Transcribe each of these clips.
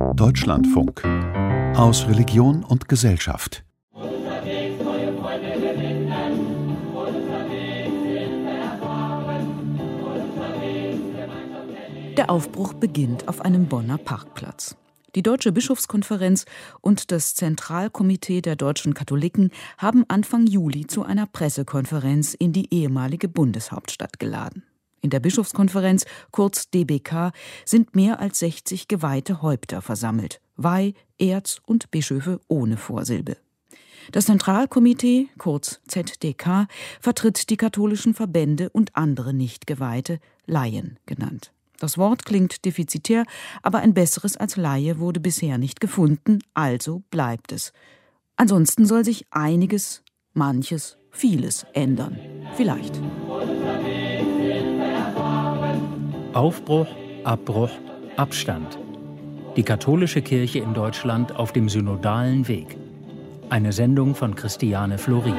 Deutschlandfunk. Aus Religion und Gesellschaft. Der Aufbruch beginnt auf einem Bonner Parkplatz. Die Deutsche Bischofskonferenz und das Zentralkomitee der deutschen Katholiken haben Anfang Juli zu einer Pressekonferenz in die ehemalige Bundeshauptstadt geladen. In der Bischofskonferenz, kurz DBK, sind mehr als 60 geweihte Häupter versammelt. Weih-, Erz- und Bischöfe ohne Vorsilbe. Das Zentralkomitee, kurz ZDK, vertritt die katholischen Verbände und andere Nicht-Geweihte, Laien genannt. Das Wort klingt defizitär, aber ein besseres als Laie wurde bisher nicht gefunden, also bleibt es. Ansonsten soll sich einiges, manches, vieles ändern. Vielleicht. Aufbruch, Abbruch, Abstand. Die katholische Kirche in Deutschland auf dem synodalen Weg. Eine Sendung von Christiane Florin.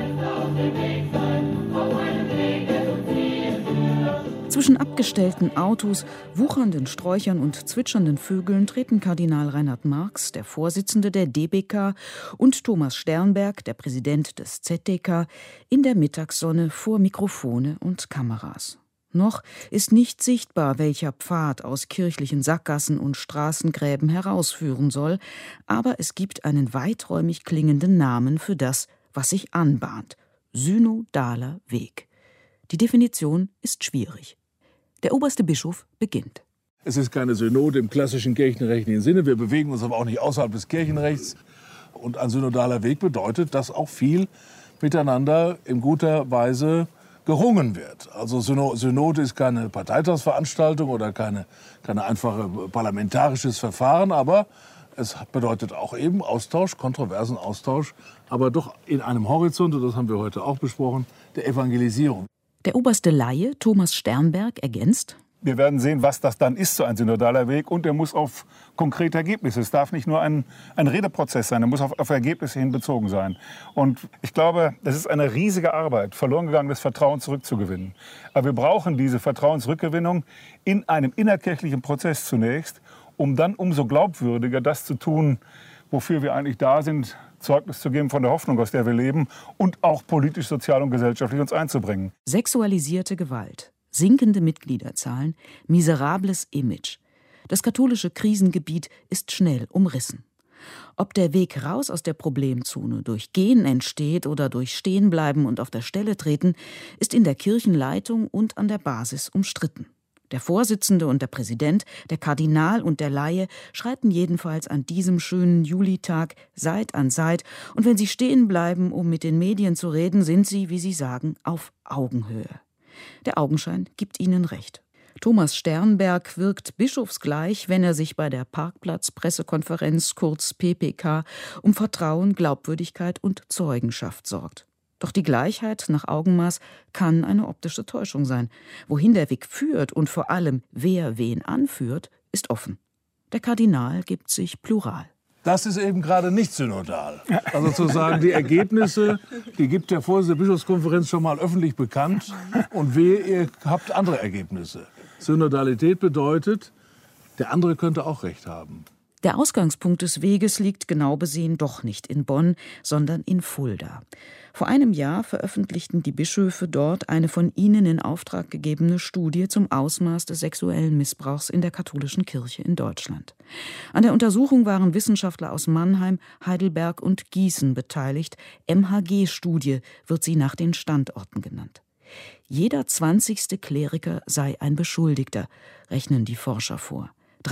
Zwischen abgestellten Autos, wuchernden Sträuchern und zwitschernden Vögeln treten Kardinal Reinhard Marx, der Vorsitzende der DBK, und Thomas Sternberg, der Präsident des ZDK, in der Mittagssonne vor Mikrofone und Kameras. Noch ist nicht sichtbar, welcher Pfad aus kirchlichen Sackgassen und Straßengräben herausführen soll, aber es gibt einen weiträumig klingenden Namen für das, was sich anbahnt: synodaler Weg. Die Definition ist schwierig. Der oberste Bischof beginnt. Es ist keine Synode im klassischen kirchenrechtlichen Sinne. Wir bewegen uns aber auch nicht außerhalb des Kirchenrechts. Und ein synodaler Weg bedeutet, dass auch viel miteinander in guter Weise gerungen wird. Also Synode ist keine Parteitagsveranstaltung oder keine einfache parlamentarisches Verfahren, aber es bedeutet auch eben Austausch, kontroversen Austausch, aber doch in einem Horizont, und das haben wir heute auch besprochen, der Evangelisierung. Der oberste Laie, Thomas Sternberg, ergänzt: Wir werden sehen, was das dann ist, so ein synodaler Weg. Und er muss auf konkrete Ergebnisse. Es darf nicht nur ein Redeprozess sein, er muss auf Ergebnisse hin bezogen sein. Und ich glaube, das ist eine riesige Arbeit, verloren gegangenes Vertrauen zurückzugewinnen. Aber wir brauchen diese Vertrauensrückgewinnung in einem innerkirchlichen Prozess zunächst, um dann umso glaubwürdiger das zu tun, wofür wir eigentlich da sind, Zeugnis zu geben von der Hoffnung, aus der wir leben, und auch politisch, sozial und gesellschaftlich uns einzubringen. Sexualisierte Gewalt, sinkende Mitgliederzahlen, miserables Image. Das katholische Krisengebiet ist schnell umrissen. Ob der Weg raus aus der Problemzone durch Gehen entsteht oder durch Stehenbleiben und auf der Stelle treten, ist in der Kirchenleitung und an der Basis umstritten. Der Vorsitzende und der Präsident, der Kardinal und der Laie schreiten jedenfalls an diesem schönen Julitag Seit an Seit, und wenn sie stehen bleiben, um mit den Medien zu reden, sind sie, wie sie sagen, auf Augenhöhe. Der Augenschein gibt ihnen recht. Thomas Sternberg wirkt bischofsgleich, wenn er sich bei der Parkplatz-Pressekonferenz, kurz PPK, um Vertrauen, Glaubwürdigkeit und Zeugenschaft sorgt. Doch die Gleichheit nach Augenmaß kann eine optische Täuschung sein. Wohin der Weg führt und vor allem wer wen anführt, ist offen. Der Kardinal gibt sich plural. Das ist eben gerade nicht synodal. Also sozusagen die Ergebnisse, die gibt der Vorsitzende der Bischofskonferenz schon mal öffentlich bekannt. Und ihr habt andere Ergebnisse. Synodalität bedeutet, der andere könnte auch recht haben. Der Ausgangspunkt des Weges liegt genau besehen doch nicht in Bonn, sondern in Fulda. Vor einem Jahr veröffentlichten die Bischöfe dort eine von ihnen in Auftrag gegebene Studie zum Ausmaß des sexuellen Missbrauchs in der katholischen Kirche in Deutschland. An der Untersuchung waren Wissenschaftler aus Mannheim, Heidelberg und Gießen beteiligt. MHG-Studie wird sie nach den Standorten genannt. Jeder 20. Kleriker sei ein Beschuldigter, rechnen die Forscher vor.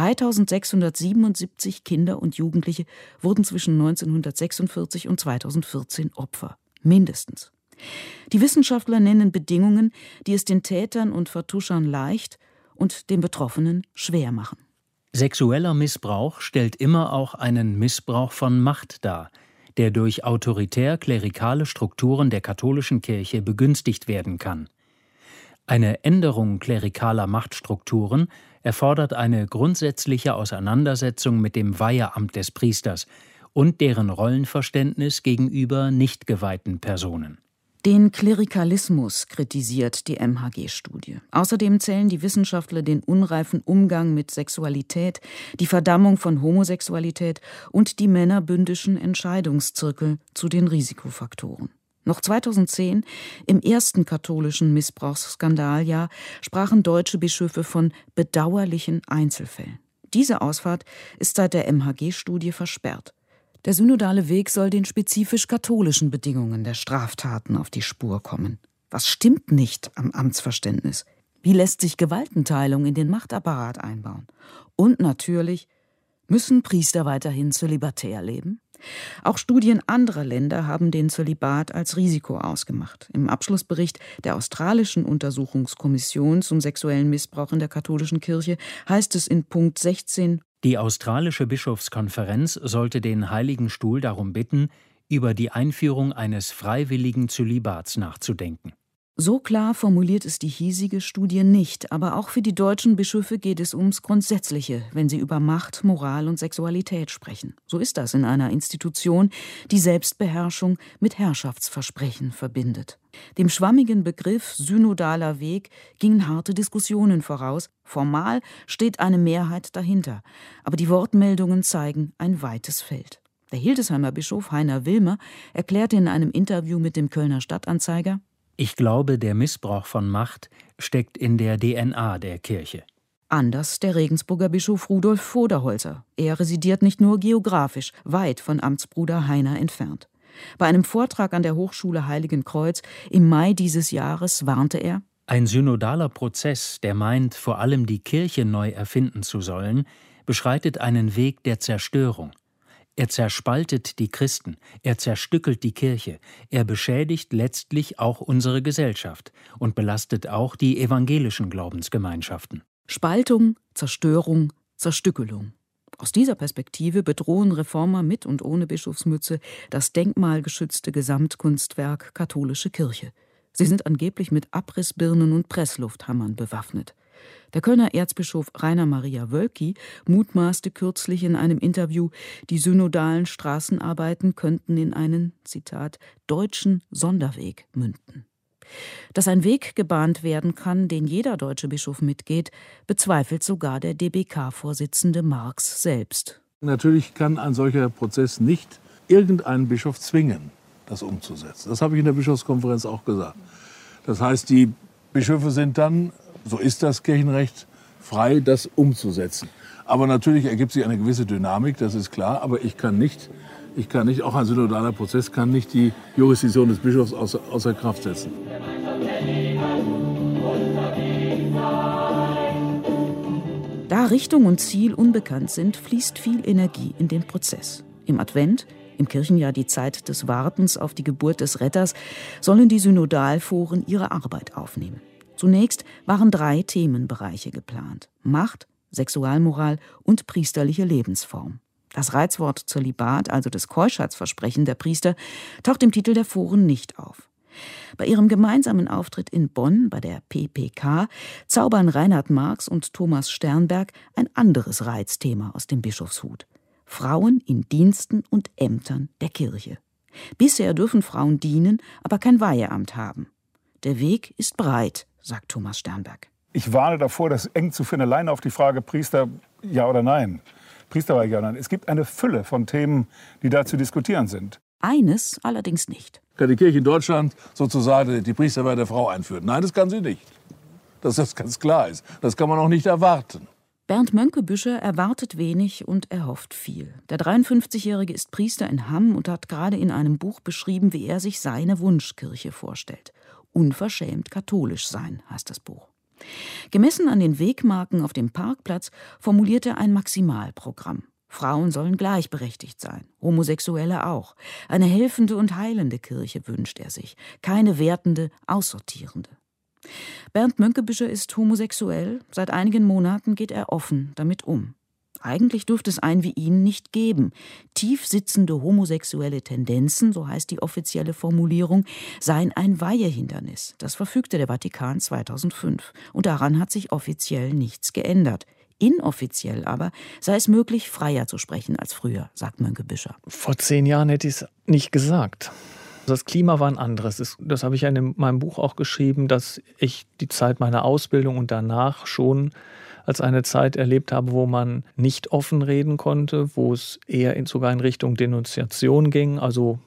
3.677 Kinder und Jugendliche wurden zwischen 1946 und 2014 Opfer. Mindestens. Die Wissenschaftler nennen Bedingungen, die es den Tätern und Vertuschern leicht und den Betroffenen schwer machen. Sexueller Missbrauch stellt immer auch einen Missbrauch von Macht dar, der durch autoritär-klerikale Strukturen der katholischen Kirche begünstigt werden kann. Eine Änderung klerikaler Machtstrukturen erfordert eine grundsätzliche Auseinandersetzung mit dem Weiheamt des Priesters und deren Rollenverständnis gegenüber nicht geweihten Personen. Den Klerikalismus kritisiert die MHG-Studie. Außerdem zählen die Wissenschaftler den unreifen Umgang mit Sexualität, die Verdammung von Homosexualität und die männerbündischen Entscheidungszirkel zu den Risikofaktoren. Noch 2010, im ersten katholischen Missbrauchsskandaljahr, sprachen deutsche Bischöfe von bedauerlichen Einzelfällen. Diese Ausfahrt ist seit der MHG-Studie versperrt. Der synodale Weg soll den spezifisch katholischen Bedingungen der Straftaten auf die Spur kommen. Was stimmt nicht am Amtsverständnis? Wie lässt sich Gewaltenteilung in den Machtapparat einbauen? Und natürlich, müssen Priester weiterhin zölibatär leben? Auch Studien anderer Länder haben den Zölibat als Risiko ausgemacht. Im Abschlussbericht der australischen Untersuchungskommission zum sexuellen Missbrauch in der katholischen Kirche heißt es in Punkt 16: Die australische Bischofskonferenz sollte den Heiligen Stuhl darum bitten, über die Einführung eines freiwilligen Zölibats nachzudenken. So klar formuliert es die hiesige Studie nicht, aber auch für die deutschen Bischöfe geht es ums Grundsätzliche, wenn sie über Macht, Moral und Sexualität sprechen. So ist das in einer Institution, die Selbstbeherrschung mit Herrschaftsversprechen verbindet. Dem schwammigen Begriff synodaler Weg gingen harte Diskussionen voraus. Formal steht eine Mehrheit dahinter, aber die Wortmeldungen zeigen ein weites Feld. Der Hildesheimer Bischof Heiner Wilmer erklärte in einem Interview mit dem Kölner Stadtanzeiger: Ich glaube, der Missbrauch von Macht steckt in der DNA der Kirche. Anders der Regensburger Bischof Rudolf Voderholzer. Er residiert nicht nur geografisch, weit von Amtsbruder Heiner entfernt. Bei einem Vortrag an der Hochschule Heiligenkreuz im Mai dieses Jahres warnte er: Ein synodaler Prozess, der meint, vor allem die Kirche neu erfinden zu sollen, beschreitet einen Weg der Zerstörung. Er zerspaltet die Christen, er zerstückelt die Kirche, er beschädigt letztlich auch unsere Gesellschaft und belastet auch die evangelischen Glaubensgemeinschaften. Spaltung, Zerstörung, Zerstückelung. Aus dieser Perspektive bedrohen Reformer mit und ohne Bischofsmütze das denkmalgeschützte Gesamtkunstwerk katholische Kirche. Sie sind angeblich mit Abrissbirnen und Presslufthammern bewaffnet. Der Kölner Erzbischof Rainer Maria Wölki mutmaßte kürzlich in einem Interview, die synodalen Straßenarbeiten könnten in einen, Zitat, deutschen Sonderweg münden. Dass ein Weg gebahnt werden kann, den jeder deutsche Bischof mitgeht, bezweifelt sogar der DBK-Vorsitzende Marx selbst. Natürlich kann ein solcher Prozess nicht irgendeinen Bischof zwingen, das umzusetzen. Das habe ich in der Bischofskonferenz auch gesagt. Das heißt, die Bischöfe sind dann, so ist das Kirchenrecht, frei, das umzusetzen. Aber natürlich ergibt sich eine gewisse Dynamik, das ist klar. Aber ich kann nicht, auch ein synodaler Prozess kann nicht die Jurisdiktion des Bischofs außer Kraft setzen. Da Richtung und Ziel unbekannt sind, fließt viel Energie in den Prozess. Im Advent, im Kirchenjahr die Zeit des Wartens auf die Geburt des Retters, sollen die Synodalforen ihre Arbeit aufnehmen. Zunächst waren 3 Themenbereiche geplant: Macht, Sexualmoral und priesterliche Lebensform. Das Reizwort Zölibat, also das Keuschheitsversprechen der Priester, taucht im Titel der Foren nicht auf. Bei ihrem gemeinsamen Auftritt in Bonn bei der PPK zaubern Reinhard Marx und Thomas Sternberg ein anderes Reizthema aus dem Bischofshut: Frauen in Diensten und Ämtern der Kirche. Bisher dürfen Frauen dienen, aber kein Weiheamt haben. Der Weg ist breit, sagt Thomas Sternberg. Ich warne davor, das eng zu finden, alleine auf die Frage Priester ja oder nein. Priesterweihe ja oder nein. Es gibt eine Fülle von Themen, die da zu diskutieren sind. Eines allerdings nicht. Kann die Kirche in Deutschland sozusagen die Priesterweihe der Frau einführen? Nein, das kann sie nicht. Dass das ganz klar ist. Das kann man auch nicht erwarten. Bernd Mönckeberger erwartet wenig und erhofft viel. Der 53-Jährige ist Priester in Hamm und hat gerade in einem Buch beschrieben, wie er sich seine Wunschkirche vorstellt. Unverschämt katholisch sein, heißt das Buch. Gemessen an den Wegmarken auf dem Parkplatz formuliert er ein Maximalprogramm. Frauen sollen gleichberechtigt sein, Homosexuelle auch. Eine helfende und heilende Kirche wünscht er sich, keine wertende, aussortierende. Bernd Mönckeberger ist homosexuell, seit einigen Monaten geht er offen damit um. Eigentlich dürfte es einen wie ihn nicht geben. Tief sitzende homosexuelle Tendenzen, so heißt die offizielle Formulierung, seien ein Weihehindernis. Das verfügte der Vatikan 2005. Und daran hat sich offiziell nichts geändert. Inoffiziell aber sei es möglich, freier zu sprechen als früher, sagt Mönckeberger. Vor 10 Jahren hätte ich es nicht gesagt. Das Klima war ein anderes. Das habe ich ja in meinem Buch auch geschrieben, dass ich die Zeit meiner Ausbildung und danach schon als eine Zeit erlebt habe, wo man nicht offen reden konnte, wo es eher sogar in Richtung Denunziation ging. Also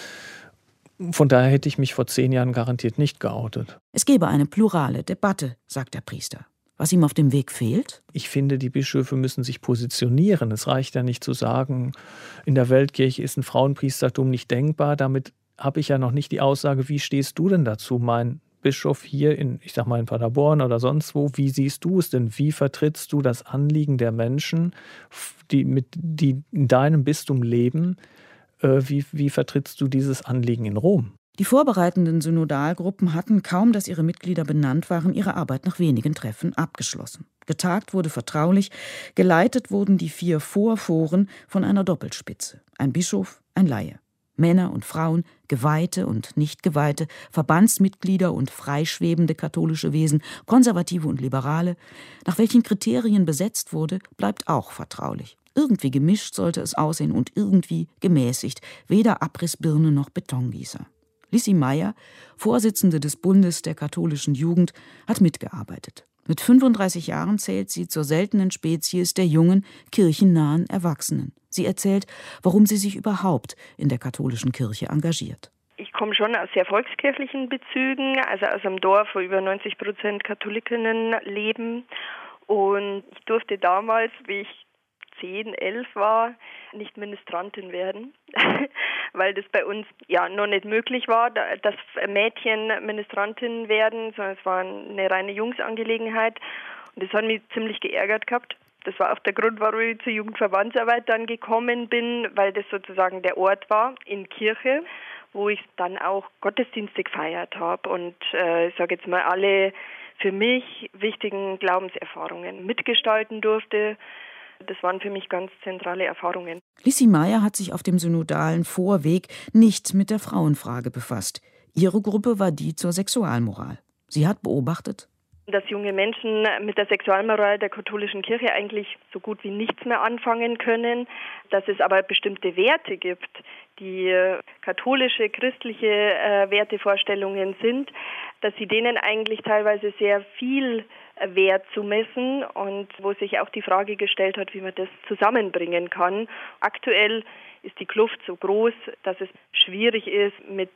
von daher hätte ich mich vor 10 Jahren garantiert nicht geoutet. Es gebe eine plurale Debatte, sagt der Priester. Was ihm auf dem Weg fehlt? Ich finde, die Bischöfe müssen sich positionieren. Es reicht ja nicht zu sagen, in der Weltkirche ist ein Frauenpriestertum nicht denkbar. Damit habe ich ja noch nicht die Aussage, wie stehst du denn dazu, mein Bischof hier in Paderborn oder sonst wo, wie siehst du es denn? Wie vertrittst du das Anliegen der Menschen, die in deinem Bistum leben? Wie vertrittst du dieses Anliegen in Rom? Die vorbereitenden Synodalgruppen hatten, kaum dass ihre Mitglieder benannt waren, ihre Arbeit nach wenigen Treffen abgeschlossen. Getagt wurde vertraulich, geleitet wurden die 4 Vorforen von einer Doppelspitze. Ein Bischof, ein Laie. Männer und Frauen, Geweihte und Nicht-Geweihte, Verbandsmitglieder und freischwebende katholische Wesen, Konservative und Liberale. Nach welchen Kriterien besetzt wurde, bleibt auch vertraulich. Irgendwie gemischt sollte es aussehen und irgendwie gemäßigt, weder Abrissbirne noch Betongießer. Lissi Meyer, Vorsitzende des Bundes der katholischen Jugend, hat mitgearbeitet. Mit 35 Jahren zählt sie zur seltenen Spezies der jungen, kirchennahen Erwachsenen. Sie erzählt, warum sie sich überhaupt in der katholischen Kirche engagiert. Ich komme schon aus sehr volkskirchlichen Bezügen, also aus einem Dorf, wo über 90% Katholikinnen leben. Und ich durfte damals, wie ich 10, 11 war, nicht Ministrantin werden, weil das bei uns ja noch nicht möglich war, dass Mädchen Ministrantin werden, sondern es war eine reine Jungsangelegenheit. Und das hat mich ziemlich geärgert gehabt. Das war auch der Grund, warum ich zur Jugendverbandsarbeit dann gekommen bin, weil das sozusagen der Ort war in Kirche, wo ich dann auch Gottesdienste gefeiert habe und ich sage jetzt mal alle für mich wichtigen Glaubenserfahrungen mitgestalten durfte. Das waren für mich ganz zentrale Erfahrungen. Lissi Meyer hat sich auf dem synodalen Vorweg nicht mit der Frauenfrage befasst. Ihre Gruppe war die zur Sexualmoral. Sie hat beobachtet, dass junge Menschen mit der Sexualmoral der katholischen Kirche eigentlich so gut wie nichts mehr anfangen können, dass es aber bestimmte Werte gibt, die katholische, christliche Wertevorstellungen sind, dass sie denen eigentlich teilweise sehr viel Wert zumessen und wo sich auch die Frage gestellt hat, wie man das zusammenbringen kann. Aktuell ist die Kluft so groß, dass es schwierig ist, mit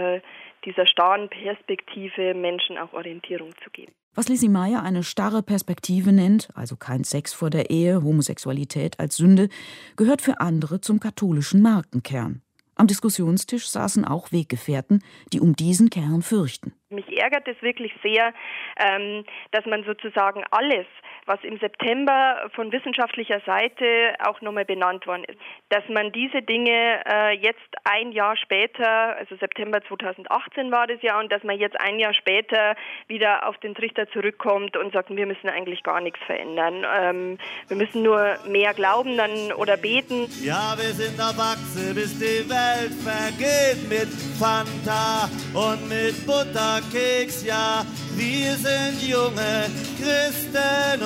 dieser starren Perspektive Menschen auch Orientierung zu geben. Was Lissi Meyer eine starre Perspektive nennt, also kein Sex vor der Ehe, Homosexualität als Sünde, gehört für andere zum katholischen Markenkern. Am Diskussionstisch saßen auch Weggefährten, die um diesen Kern fürchten. Mich ärgert es wirklich sehr, dass man sozusagen alles, was im September von wissenschaftlicher Seite auch nochmal benannt worden ist, dass man diese Dinge jetzt ein Jahr später, also September 2018 war das ja, und dass man jetzt ein Jahr später wieder auf den Trichter zurückkommt und sagt, wir müssen eigentlich gar nichts verändern. Wir müssen nur mehr glauben dann oder beten. Ja, wir sind erwachsen, bis die Welt vergeht mit Fanta und mit Butterkeks, ja, wir sind junge Christen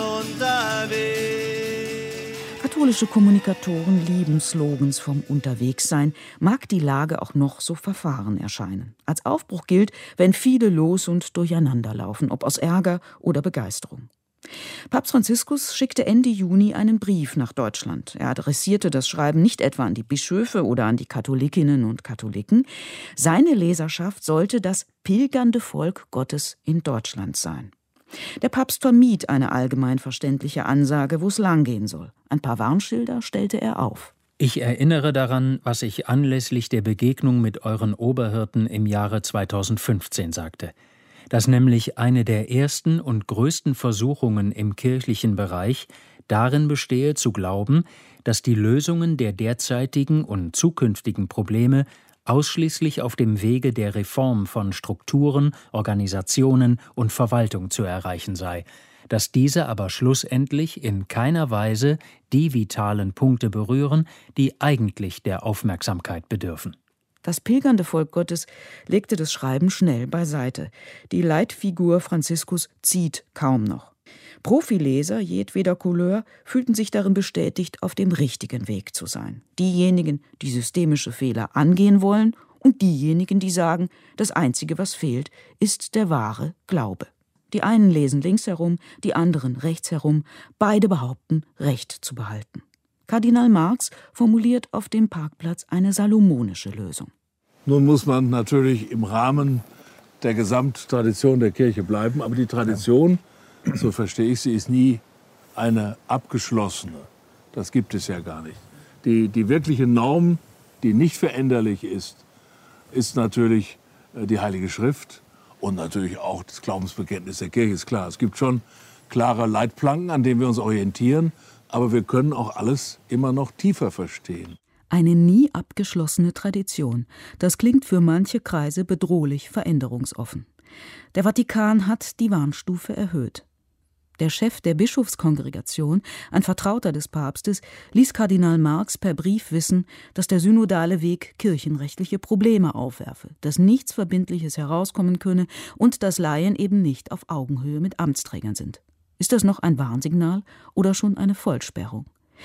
unterwegs. Katholische Kommunikatoren lieben Slogans vom Unterwegssein, mag die Lage auch noch so verfahren erscheinen. Als Aufbruch gilt, wenn viele los und durcheinander laufen, ob aus Ärger oder Begeisterung. Papst Franziskus schickte Ende Juni einen Brief nach Deutschland. Er adressierte das Schreiben nicht etwa an die Bischöfe oder an die Katholikinnen und Katholiken. Seine Leserschaft sollte das pilgernde Volk Gottes in Deutschland sein. Der Papst vermied eine allgemein verständliche Ansage, wo es langgehen soll. Ein paar Warnschilder stellte er auf. Ich erinnere daran, was ich anlässlich der Begegnung mit euren Oberhirten im Jahre 2015 sagte. Dass nämlich eine der ersten und größten Versuchungen im kirchlichen Bereich darin bestehe, zu glauben, dass die Lösungen der derzeitigen und zukünftigen Probleme ausschließlich auf dem Wege der Reform von Strukturen, Organisationen und Verwaltung zu erreichen sei, dass diese aber schlussendlich in keiner Weise die vitalen Punkte berühren, die eigentlich der Aufmerksamkeit bedürfen. Das pilgernde Volk Gottes legte das Schreiben schnell beiseite. Die Leitfigur Franziskus zieht kaum noch. Profileser jedweder Couleur fühlten sich darin bestätigt, auf dem richtigen Weg zu sein. Diejenigen, die systemische Fehler angehen wollen und diejenigen, die sagen, das Einzige, was fehlt, ist der wahre Glaube. Die einen lesen links herum, die anderen rechts herum, beide behaupten, Recht zu behalten. Kardinal Marx formuliert auf dem Parkplatz eine salomonische Lösung. Nun muss man natürlich im Rahmen der Gesamttradition der Kirche bleiben, aber die Tradition, so verstehe ich sie, ist nie eine abgeschlossene. Das gibt es ja gar nicht. Die wirkliche Norm, die nicht veränderlich ist natürlich die Heilige Schrift und natürlich auch das Glaubensbekenntnis der Kirche, ist klar. Es gibt schon klare Leitplanken, an denen wir uns orientieren, aber wir können auch alles immer noch tiefer verstehen. Eine nie abgeschlossene Tradition. Das klingt für manche Kreise bedrohlich veränderungsoffen. Der Vatikan hat die Warnstufe erhöht. Der Chef der Bischofskongregation, ein Vertrauter des Papstes, ließ Kardinal Marx per Brief wissen, dass der synodale Weg kirchenrechtliche Probleme aufwerfe, dass nichts Verbindliches herauskommen könne und dass Laien eben nicht auf Augenhöhe mit Amtsträgern sind. Ist das noch ein Warnsignal oder schon eine Vollsperrung?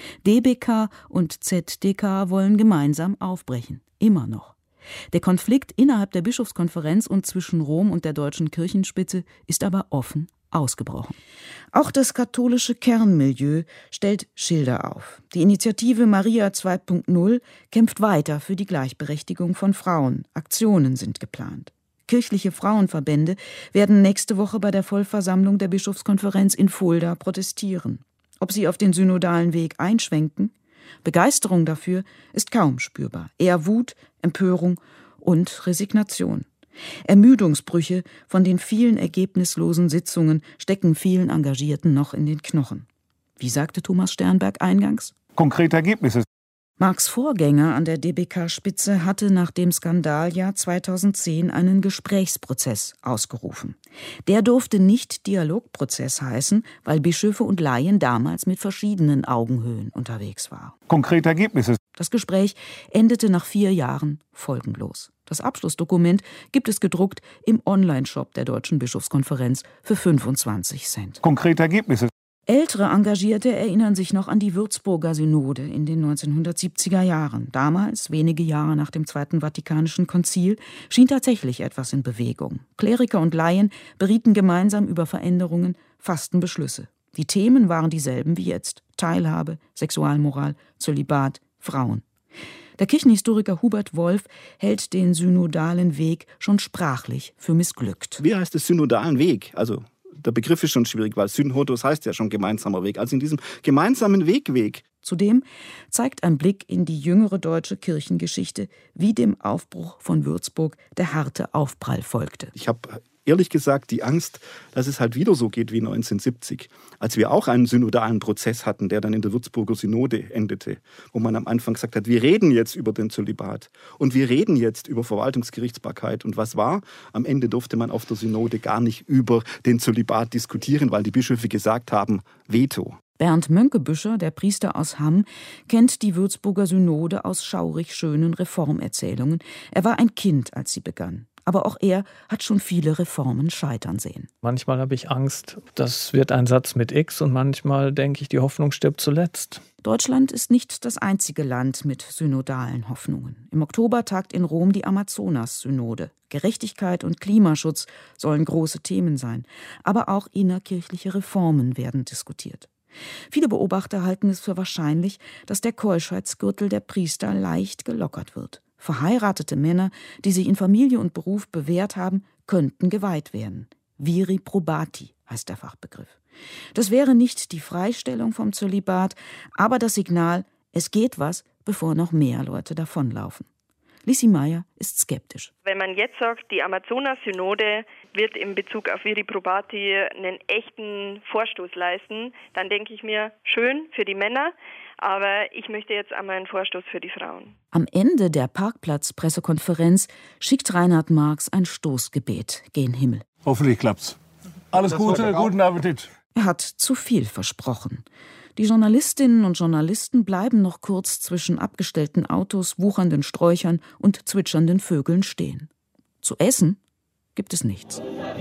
DBK und ZDK wollen gemeinsam aufbrechen. Immer noch. Der Konflikt innerhalb der Bischofskonferenz und zwischen Rom und der deutschen Kirchenspitze ist aber offen ausgebrochen. Auch das katholische Kernmilieu stellt Schilder auf. Die Initiative Maria 2.0 kämpft weiter für die Gleichberechtigung von Frauen. Aktionen sind geplant. Kirchliche Frauenverbände werden nächste Woche bei der Vollversammlung der Bischofskonferenz in Fulda protestieren. Ob sie auf den synodalen Weg einschwenken? Begeisterung dafür ist kaum spürbar. Eher Wut, Empörung und Resignation. Ermüdungsbrüche von den vielen ergebnislosen Sitzungen stecken vielen Engagierten noch in den Knochen. Wie sagte Thomas Sternberg eingangs? Konkrete Ergebnisse. Marx' Vorgänger an der DBK-Spitze hatte nach dem Skandaljahr 2010 einen Gesprächsprozess ausgerufen. Der durfte nicht Dialogprozess heißen, weil Bischöfe und Laien damals mit verschiedenen Augenhöhen unterwegs waren. Konkrete Ergebnisse. Das Gespräch endete nach 4 Jahren folgenlos. Das Abschlussdokument gibt es gedruckt im Onlineshop der Deutschen Bischofskonferenz für 25 Cent. Konkrete Ergebnisse. Ältere Engagierte erinnern sich noch an die Würzburger Synode in den 1970er Jahren. Damals, wenige Jahre nach dem Zweiten Vatikanischen Konzil, schien tatsächlich etwas in Bewegung. Kleriker und Laien berieten gemeinsam über Veränderungen, fassten Beschlüsse. Die Themen waren dieselben wie jetzt: Teilhabe, Sexualmoral, Zölibat, Frauen. Der Kirchenhistoriker Hubert Wolf hält den synodalen Weg schon sprachlich für missglückt. Wie heißt es synodalen Weg? Also der Begriff ist schon schwierig, weil Synhodos heißt ja schon gemeinsamer Weg. Also in diesem gemeinsamen Weg. Zudem zeigt ein Blick in die jüngere deutsche Kirchengeschichte, wie dem Aufbruch von Würzburg der harte Aufprall folgte. Ich habe ehrlich gesagt die Angst, dass es halt wieder so geht wie 1970, als wir auch einen synodalen Prozess hatten, der dann in der Würzburger Synode endete, wo man am Anfang gesagt hat, wir reden jetzt über den Zölibat und wir reden jetzt über Verwaltungsgerichtsbarkeit. Und was war? Am Ende durfte man auf der Synode gar nicht über den Zölibat diskutieren, weil die Bischöfe gesagt haben, Veto. Bernd Mönkebüscher, der Priester aus Hamm, kennt die Würzburger Synode aus schaurig schönen Reformerzählungen. Er war ein Kind, als sie begann. Aber auch er hat schon viele Reformen scheitern sehen. Manchmal habe ich Angst, das wird ein Satz mit X, und manchmal denke ich, die Hoffnung stirbt zuletzt. Deutschland ist nicht das einzige Land mit synodalen Hoffnungen. Im Oktober tagt in Rom die Amazonas-Synode. Gerechtigkeit und Klimaschutz sollen große Themen sein. Aber auch innerkirchliche Reformen werden diskutiert. Viele Beobachter halten es für wahrscheinlich, dass der Keuschheitsgürtel der Priester leicht gelockert wird. Verheiratete Männer, die sich in Familie und Beruf bewährt haben, könnten geweiht werden. Viri probati heißt der Fachbegriff. Das wäre nicht die Freistellung vom Zölibat, aber das Signal, es geht was, bevor noch mehr Leute davonlaufen. Lissi Meyer ist skeptisch. Wenn man jetzt sagt, die Amazonas-Synode wird in Bezug auf Viri probati einen echten Vorstoß leisten, dann denke ich mir, schön für die Männer, aber ich möchte jetzt einmal einen Vorstoß für die Frauen. Am Ende der Parkplatz-Pressekonferenz schickt Reinhard Marx ein Stoßgebet gen Himmel. Hoffentlich klappt's. Alles Gute, guten Appetit. Er hat zu viel versprochen. Die Journalistinnen und Journalisten bleiben noch kurz zwischen abgestellten Autos, wuchernden Sträuchern und zwitschernden Vögeln stehen. Zu essen gibt es nichts.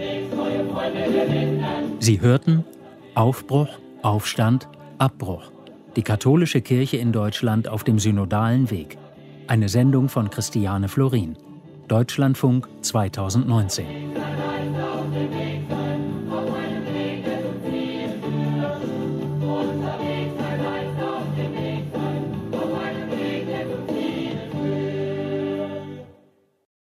Sie hörten Aufbruch, Aufstand, Abbruch. Die katholische Kirche in Deutschland auf dem synodalen Weg. Eine Sendung von Christiane Florin. Deutschlandfunk 2019.